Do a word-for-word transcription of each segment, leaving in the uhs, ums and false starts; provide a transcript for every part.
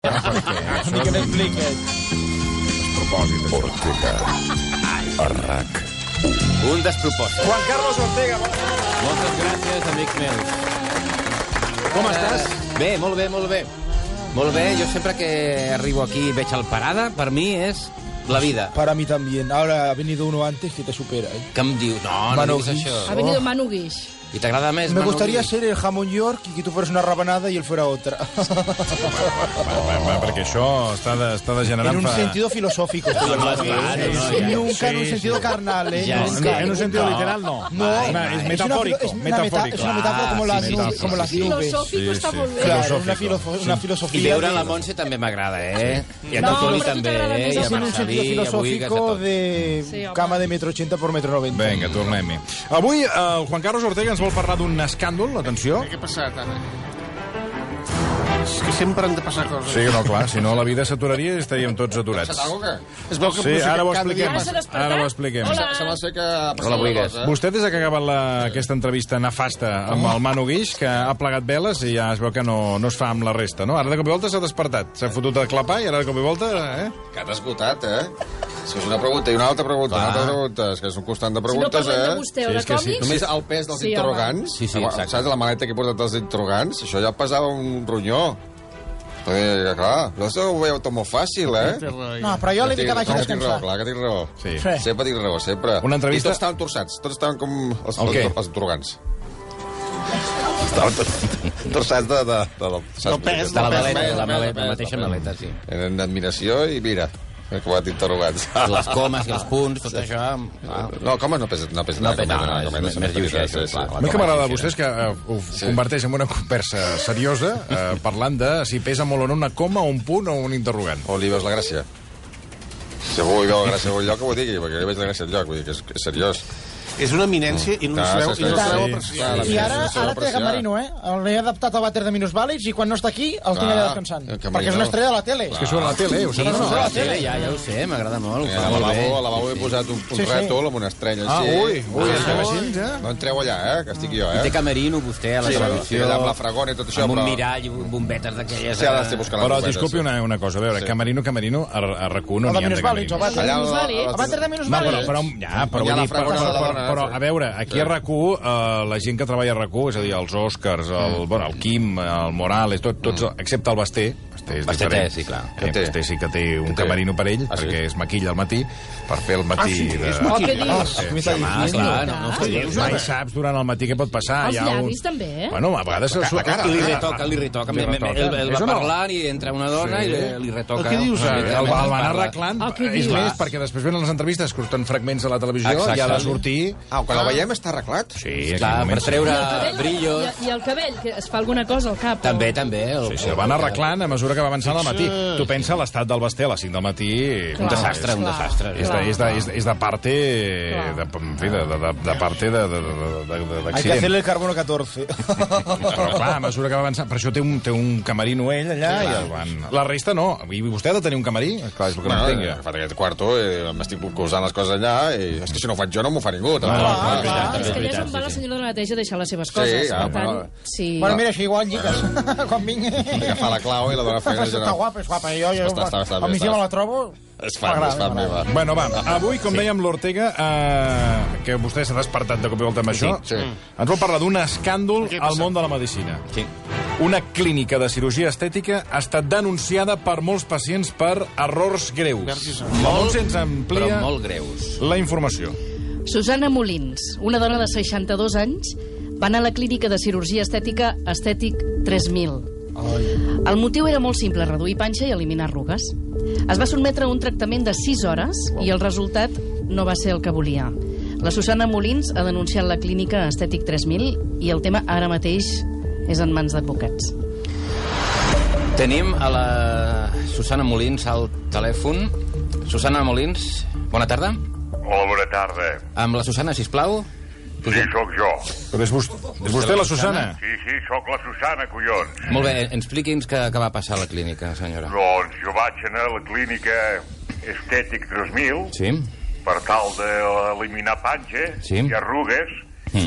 A mi que m'expliques. Despropòsit. Ortega. Arrac. Un despropòsit. Juan Carlos Ortega. Moltes gràcies, amics meus. Com estàs? Bé, molt bé, molt bé. Molt bé, jo sempre que arribo aquí i veig el Parada, per mi és la vida. Para mí también. Ahora ha venido uno antes que te supera, ¿eh? Què em dius? No, no Manu diguis Guix. això. Ha venido Manu Guix. I t'agrada més Me Manu gustaría Guix? ser el jamón York y que tú fueras una rabanada y él fuera otra. Perquè això està, de, està degenerant En un fa... sentido filosófico. Estoy hablando. claro, Sí, no, sí, ya. nunca en un Sí, sentido sí. carnal, ¿eh? Ya, Nunca. En un sentido literal, no. No, Mai, es mai. És una metafòrico. filo- es una meta- metafòrico. es una metáfora como Ah, las sí, nubes, sí, como sí, las sí. nubes. Filosófico Sí, està sí. molt bé. Claro, una, Filosófico. filofo- una I filosofía. veure de- la Montse també m'agrada, eh? I a No, tu, Toni, però a tu també, t'agrada eh? més I a el en un sentido Marcelí, avui, que a filosófico tot. de Sí, home. cama de metro ochenta por metro noventa. Vinga, tornem-hi. Avui eh, el Juan Carlos Ortega ens vol parlar d'un escàndol, atenció. Què ha passat, ara? És que sempre han de passar coses. Sí, no, clar, si no la vida s'aturaria i estaríem tots aturats. Passat alguna cosa? Es veu que Sí, ara ho cada expliquem. dia Ara s'ha passa- despertat? Ara ho expliquem. Hola. Sembla ser que ha passat Hola, alguna Buigues. cosa. Vostè, des que ha acabat la, aquesta entrevista nefasta amb el Manu Guix, que ha plegat veles i ja es veu que no, no es fa amb la resta, no? Ara de cop i volta s'ha despertat. S'ha fotut a clapar i ara de cop i volta... Eh? Que t'ha esgotat, eh? És que és una pregunta i una altra pregunta, una altra pregunta. És que és un constant de Si no preguntes, parlem de eh? vostè o Sí, de és que sí. còmics... Només el pes dels Sí, interrogants. Sí, sí, exacte. Saps la maleta que he portat dels interrogants? Això ja pesava un ronyó. Perquè, clar, això ho veieu tot molt fàcil, eh? No, però jo li dic que vagi a Clar que tinc raó, descansar. clar que tinc raó. Sí. Sí. Sempre tinc raó, sempre. Una entrevista- I tots estaven torçats, tots estaven com els, El què? els, els interrogants. Estaven tots torçats de... de, de, de, De saps? la De maleta, pes, la de maleta, pes, la mateixa de pes. maleta, sí. En admiració i mira, he acabat interrogats. Les comes i els punts, tot això... Ah. No, com no pesa, no pesa No nada. pesa, com no, com és més- més lleuger, això, clar, A mi que m'agrada de vostè és que eh, ho converteix en una conversa seriosa eh, parlant de si pesa molt o no una coma, un punt o un interrogant. O li veus la gràcia? Si algú hi veu la gràcia a algun lloc, que ho digui, perquè li veig la gràcia al lloc, vull dir que és, que és seriós. És una eminència i no Clar, es veu, sí, i no es sí, veu sí. apreciar. Clar, I ara, no s'ha ara té d'apreciar. Camerino, eh? L'he adaptat al vàter de minusvàlids i quan no està aquí el tinc allà descansant. el Camerino. Perquè és una estrella de la tele. És que surt a la tele, ho Sí, saps? no, No? no, la tele, ja, ja ho sé, m'agrada molt. ho Eh, fa Al molt bé. lavabo, al lavabo he posat un, un Sí, sí. rètol amb una estrella Ah, així. ui, ui, Ah, estem així, ja? No entreu allà, eh, que estic jo, I té eh? camerino, vostè, a la Sí, televisió. sí, allà amb la fragona i tot això, Amb un però- mirall i bombetes d'aquelles... Sí, ara estic buscant les Però bombetes, disculpi sí. una, una cosa, a veure, Sí. Camerino, Camerino, a, a RAC u no O n'hi de ha de minusvàlids, o Camerino. vàter. Allà al- minusvàlids. El vàter de No, però, minusvàlids. però, ja, però, Hi ha vull la dir, però, fragona de la però, dona, però, sí. a veure, aquí a RAC u, eh, la gent que treballa a RAC u, és a dir, els Oscars, el, bueno, el Quim, el Morales, tot, tots, excepte el Basté, Basté és Basté diferent. té, sí, clar. Eh, Té. Basté sí que té un Té. camerino per ell, Ah, sí? perquè es maquilla al matí, per fer el matí de... Oh, què dius? Sí. m'està Ah, dient. clar, no, no ho dius. Mai saps durant el matí què pot passar. Els Hi ha un... llavis, també, eh? Bueno, a vegades... La ca- la cara, I li la cara. retoca, li retoca. Li Me- me- retoca. Ell, ell És va o no? parlant i entra una dona Sí. i li, li retoca. El que dius Sí, ara? el, el van anar Parla. arreglant. Ah, què És dius? més, perquè després venen les entrevistes, surten fragments a la televisió Exacte. i ha de sortir... Ah, quan el veiem està arreglat? Sí, en Clar, aquell per moment sí. treure I el cabell, brillos. I, I el cabell, que es fa alguna cosa al cap. També, o... també. El, Sí, sí, el van arreglant a mesura que va avançant al matí. Tu pensa l'estat del Basté a les cinc del matí... Un desastre, un Clar. desastre. És de, és de, és de, és de parte... Clar. De, en fi, de, de, de, de parte de, de, de, de, de, Hay que d'accident. hacerle el carbono catorze. Però, clar, a mesura que va avançant... Per això té un, té un camerino ell allà i el van... La resta no. I vostè ha de tenir un camarí? Esclar, és el que no Bueno, entenc. he agafat aquest quarto, eh, m'estic posant les coses allà, i és que si no ho faig jo no m'ho fa ningú. Ah, tampoc. clar, Clar, clar. Ah, és que allà és on va la senyora de la neteja a deixar les seves coses. ah, per tant, bueno. sí. Bueno, mira, això igual lligues. Quan vingui... Agafar la clau i la dona feina Està general. guapa, és guapa. Jo, jo, Està, està, està a bé, mi si està. me la trobo... És fan, és fan meva. Bueno, va, avui, com sí. dèiem, l'Ortega, eh, que vostè s'ha despertat de cop i volta amb això, Sí, sí. ens vol parlar d'un escàndol Què passa? al món de la medicina. Sí. Una clínica de cirurgia estètica ha estat denunciada per molts pacients per errors greus. Vergis. La Montse ens Però amplia molt greus. la informació. Susana Molins, una dona de seixanta-dos anys, va anar a la clínica de cirurgia estètica Estètic tres mil. El motiu era molt simple, reduir panxa i eliminar arrugues. Es va sotmetre a un tractament de sis hores i el resultat no va ser el que volia. La Susana Molins ha denunciat la clínica Estètic tres mil i el tema ara mateix és en mans d'advocats. Tenim a la Susana Molins al telèfon. Susana Molins, bona tarda. Hola, bona tarda. Amb la Susana, sisplau. Sí, sóc jo. Però és, vostè, és vostè la Susana? Sí, sí, sóc la Susana, collons. Molt bé, expliqui'ns què, què va passar a la clínica, senyora. Doncs jo vaig anar a la clínica Estètic tres mil Sí? per tal d'eliminar panxa Sí. i arrugues Mm.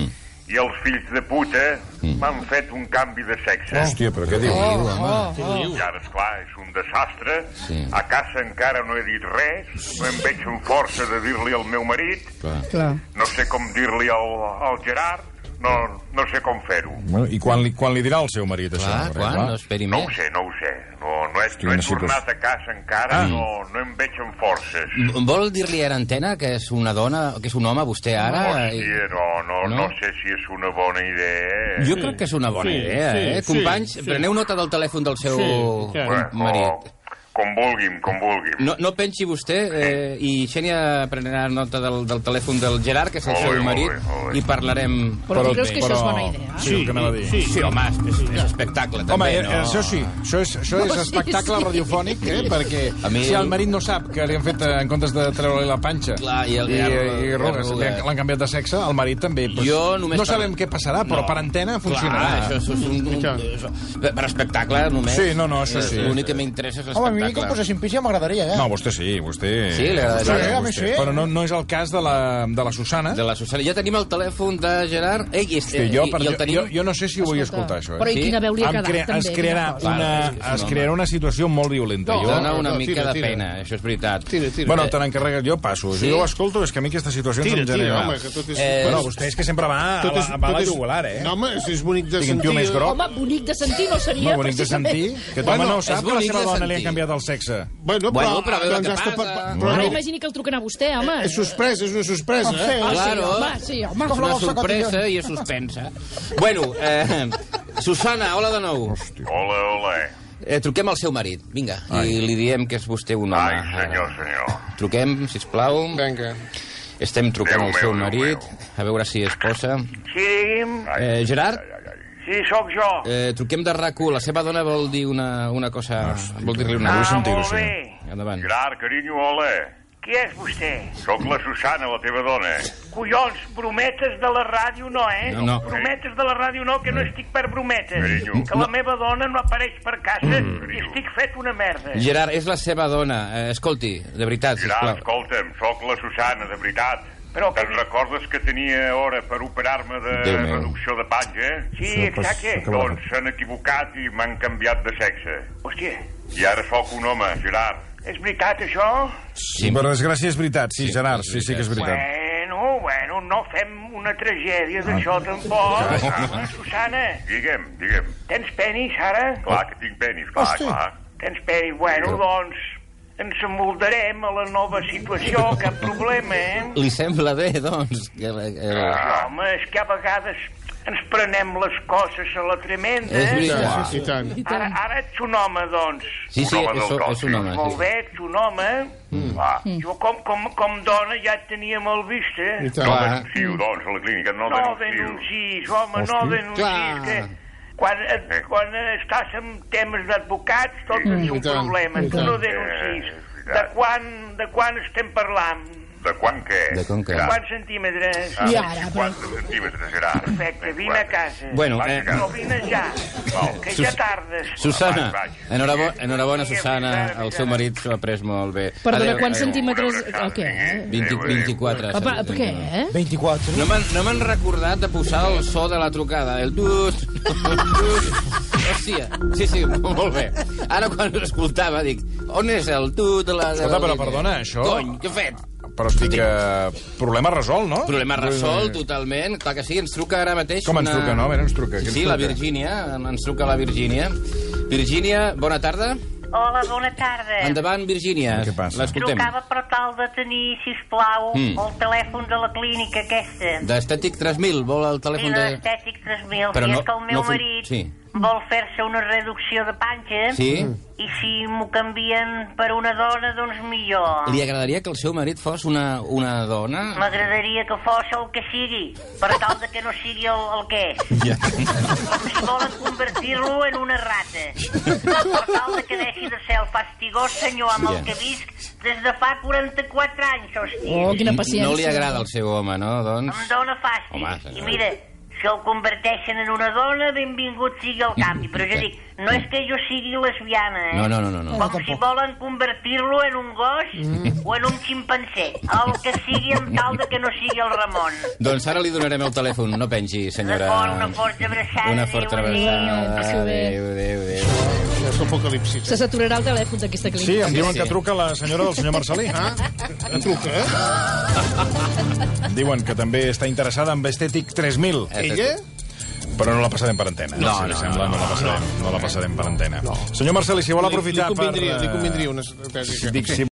i els fills de puta m'han fet un canvi de sexe. Hòstia, però què diu? Oh, oh, oh. I ara, esclar, és un desastre. Sí. A casa encara no he dit res, no em veig amb força de dir-li al meu marit, Clar. no sé com dir-li al, al Gerard, no, no sé com fer-ho. Bueno, I quan li, quan li dirà al seu marit, això? Clar, Perquè, quan? No esperi No ho més. sé, no ho sé. No, no he, Hosti, no he una situació. tornat a casa encara, Ah. no, no em veig amb forces. M- Vol dir-li a Antena que és una dona, que és un home, vostè ara? Hòstia, no, no, No? no sé si és una bona idea. Jo crec que és una bona Sí, idea, sí, eh? sí, Companys, sí. preneu nota del telèfon del seu Sí, clar. Bueno, marit. com vulguin, com vulguin. No, no pensi vostè, eh, i Xènia prendrà nota del, del telèfon del Gerard, que és el Molt seu bé, molt marit, bé, molt bé. i parlarem... Però tu creus que això és però- bona idea? Sí, el que anava a dir. Sí, Sí, home, és, és espectacle, Home, també, eh, no? això sí, això és, això és Oh, sí, espectacle sí. radiofònic, eh? Perquè A mi- si el marit no sap que li han fet, eh, en comptes de treure-li la panxa, Clar, i el- i, i el- i, arrugues, i li han- arrugues. l'han canviat de sexe, el marit també. Pues, Jo només no per- sabem què passarà, però No. per antena Clar, funcionarà. això, això és un... un això, per espectacle, només. Sí, no, no, això sí. L'únic que m'interessa és Home, a mi que em l'espectacle. posessin pis ja m'agradaria, eh? No, vostè sí, vostè... Sí, li agradaria. Sí, a mi vostè. sí. Però no, no és el cas de la, de la Susana. De la Susana. Ja tenim el telèfon de Gerard. Ei, i, Sí, jo, i, per, i el tenim... jo, jo no sé si ho vull escoltar, això. Però Eh? i Sí? quina veu li ha Em quedat, crea, també? es crearà quina cosa. una, Clar, és que és es un crearà una situació molt violenta. Jo, Jo, dona una no, mica tira, de tira. pena, això és veritat. Tira, tira. bueno, te n'encarregues, jo passo. Sí? Si jo ho escolto, és que a mi aquestes situacions Tira, em tira, generen... home, que tot és... Eh, Bueno, vostè és que sempre va a tot la, és, va a la tot és- jugular, eh? No, home, és bonic de Tinc un tio sentir... més gros. Home, bonic de sentir no seria, Molt bonic de sentir. Que Bueno, home no és sap que la bonic seva de dona li sentir. han canviat el sexe. Bueno, Bueno, però a veure doncs què has de- passa. però Ara no, imagini que el truquen a vostè, home. és sorpresa, és una sorpresa, Ah, sí. eh? Ah, Claro. sí, home, sí, home. És una sorpresa i és suspensa. Bueno, eh, Susana, hola de nou. Hola, hola. Eh, truquem al seu marit, vinga, i li diem que és vostè un home. Ai, senyor, senyor. Truquem, sisplau. Vinga. Estem trucant Déu al seu meu, Déu marit, meu. a veure si es posa. Sí, digui'm. Eh, Gerard, Ai, ai, ai. Sí, sóc jo. eh, truquem de RAC u. La seva dona vol dir una, una cosa... Vol dir-li una vull Ah, sentir-ho, molt senyor. bé. Endavant. Gerard, carinyo, hola. Qui és vostè? Sóc la Susana, la teva dona. Collons, brometes de la ràdio no, eh? No, no. Brometes de la ràdio no, que no estic per brometes. Carinyo. Que la meva dona no apareix per casa i estic fet una merda. Gerard, és la seva dona. Eh, escolti, de veritat, Gerard, sisplau. escolta'm, sóc la Susana, de veritat. Però que- Te'n recordes que tenia hora per operar-me de Déu meu. reducció de panxa? Sí, exacte. Doncs s'han equivocat i m'han canviat de sexe. Hòstia, I ara sóc un home, Gerard. és veritat això? Sí. Per desgràcia és veritat, sí, Sí, Gerard, és sí, sí que és veritat. Bueno, bueno, no fem una tragèdia d'això tampoc. Ah, Susana, Digue'm, digue'm. tens penis ara? Clar que tinc penis, clar, Hosti. clar. Tens penis? Bueno, doncs ens emoldarem a la nova situació, cap problema, eh? Li sembla bé, doncs? Que, que... Home, és que a vegades ens prenem les coses a la tremenda. És veritat. Sí, i tant. I Ara, tant. ara ets un home, doncs. Sí, sí, Un home és, del cos, és un home. Molt Sí. bé, ets un home. Clar. Jo com, com, com dona ja et tenia molt vista. I tant. No Clar. denuncio, doncs, a la clínica, no No denuncio. denuncis, home, no Hosti. denuncis, Clar. que quan, et, quan estàs en temes d'advocats tot és I un tant, problema. i Tu tant. no denuncis. Eh, és De veritat. quan, de quan estem parlant? De quan què? De quan què? De quants centímetres? Ah, I ara, però- cinquanta centímetres, Gerard. Perfecte, vine a casa. Bueno, eh, No, vine ja, que ja tardes. Susana, Vaig, vaig. enhorabona, enhorabona, Susana. El seu marit s'ho ha pres molt bé. Perdona, Adéu, quants adéu. centímetres... El què? eh? vint, vint-i-quatre. Papa, per què, eh? vint-i-quatre. No m'han no m'han recordat de posar el so de la trucada, el tut, tut. Hòstia, sí, sí, molt bé. Ara quan ho escoltava dic, on és el tut de la... de la Escolta, però línia? perdona, això- Cony, què he fet? Però estic... Eh, problema resolt, no? Problema resolt, totalment. Clar que sí, ens truca ara mateix Com ens una... truca, no? A veure, ens truca. Què ens Sí, la truca? Virgínia, ens truca la Virgínia. Virgínia, bona tarda. Hola, bona tarda. Endavant, Virgínia. Què passa? L'escoltem. Trucava per tal de tenir, sisplau, Mm. el telèfon de la clínica aquesta. D'Estètic tres mil, vol el Sí, telèfon de de... l'estètic tres mil. Però I no- és que el meu no fun- marit sí. vol fer-se una reducció de panxa. Sí? I si m'ho canvien per una dona, doncs millor. Li agradaria que el seu marit fos una, una dona? M'agradaria que fos el que sigui, per tal de que no sigui el, el que és. Ja. Com si volen convertir-lo en una rata. Per tal de que deixi de ser el fastigós senyor amb el Ja. que visc des de fa quaranta-quatre anys, hòstia. Oh, quina paciència. No li agrada el seu home, no, doncs? Em dóna fàstic. Home, I senyor. mira, si el converteixen en una dona, benvingut sigui el canvi. Però jo dic, no és que jo sigui lesbiana, eh? No, no, no, no, no. Com si volen convertir-lo en un gos mm. o en un ximpanzé. El que sigui amb tal de que no sigui el Ramon. Doncs ara li donarem el telèfon, no pengi, senyora. D'acord, una forta abraçada. Una forta abraçada. Adéu, adéu, adéu. És l'apocalipsis. Se saturarà el telèfon d'aquesta clínica. Sí, em diuen Sí, que sí. truca la senyora del senyor Marcelí. Ah, que truca, eh? Em diuen que també està interessada en Estètic tres mil. Ella? Però no la passarem per antena. No, si li no, sembla, no, no, la passarem, no, la passarem per antena. Senyor Marcelí, si vol aprofitar li, li convindria, per... Li convindria una estratègia. Dic, si